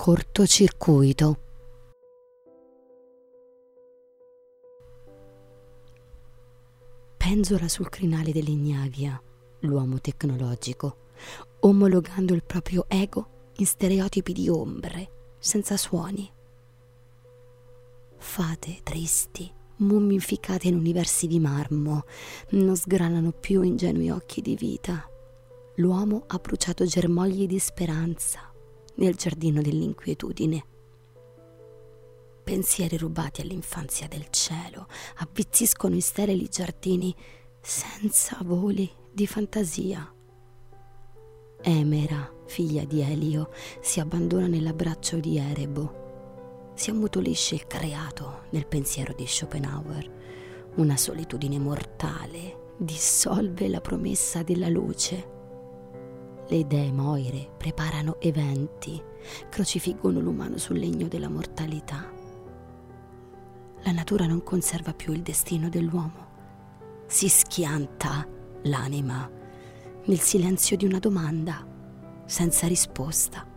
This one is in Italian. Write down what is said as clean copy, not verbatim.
Cortocircuito. Penzola sul crinale dell'ignavia l'uomo tecnologico, omologando il proprio ego in stereotipi di ombre, senza suoni. Fate tristi, mummificate in universi di marmo, non sgranano più ingenui occhi di vita. L'uomo ha bruciato germogli di speranza nel giardino dell'inquietudine. Pensieri rubati all'infanzia del cielo avvizziscono i sterili giardini senza voli di fantasia. Emera, figlia di Elio, si abbandona nell'abbraccio di Erebo. Si ammutolisce il creato nel pensiero di Schopenhauer. Una solitudine mortale dissolve la promessa della luce. Le idee moire preparano eventi, crocifiggono l'umano sul legno della mortalità. La natura non conserva più il destino dell'uomo. Si schianta l'anima nel silenzio di una domanda senza risposta.